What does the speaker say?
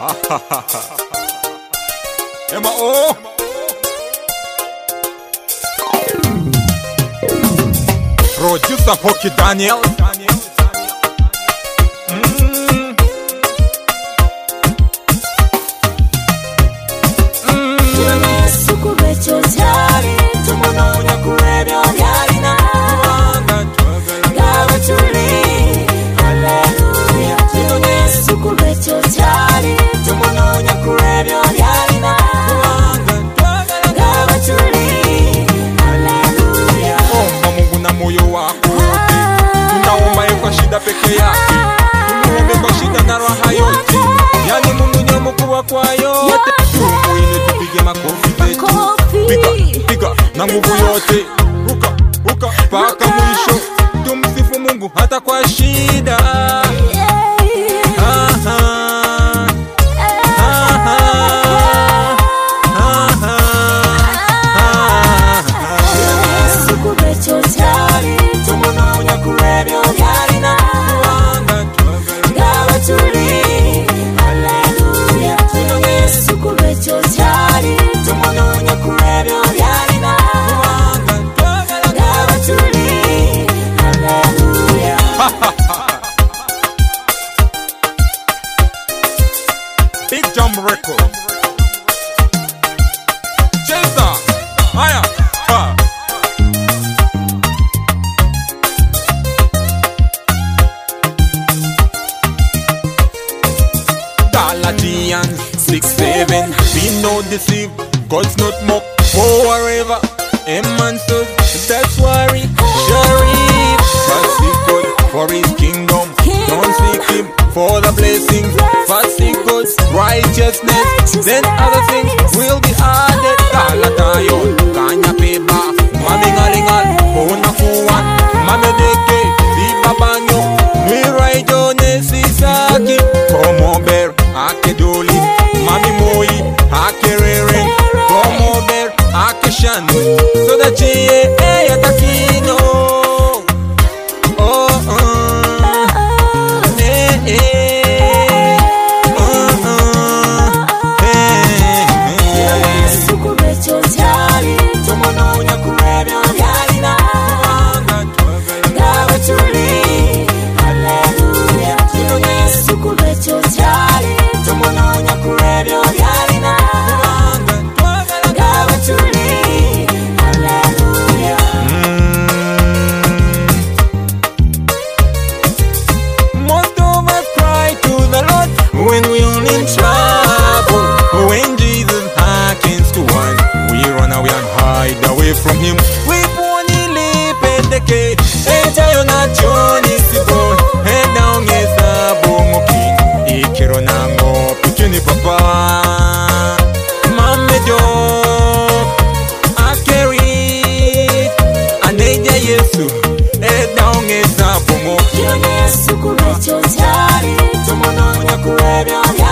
Emma O. Producer Hockey Daniel. Peke yake tumuombe kwa shida na raha yote, yani Mungu ndio mkubwa kwa yote. Tumuine tupige makofi zetu, piga na nguvu yote, ruka mpaka mwisho. Tumsifu Mungu hata kwa shida. Big Jump Records. Cheza. Haya. Galatians 6:7. Be not deceived. God's not mocked forever. Amen says that's why we shall reap. First seek God for His kingdom. Don't seek Him for the blessings. First seek God's righteousness, then other things will be added. Galatayon, kanya peba, mamingalingal, unakuan, mamedeke, di babanyo, miraijo nesisaki, komober, akedoli, mamimoi, akereren, komober, akeshan, so that ye atakino. When we all in trouble, when Jesus hearkens to one, we run away and hide away from Him. We only live in the cave, and you're not Johnny Sibo, and down is a bomoki, Ikironango, Pikini Papa, Mame Jo, Akeri, and Neja Yesu, and down is a bomoki. Sukubecho Tari, Tomono Yakuero.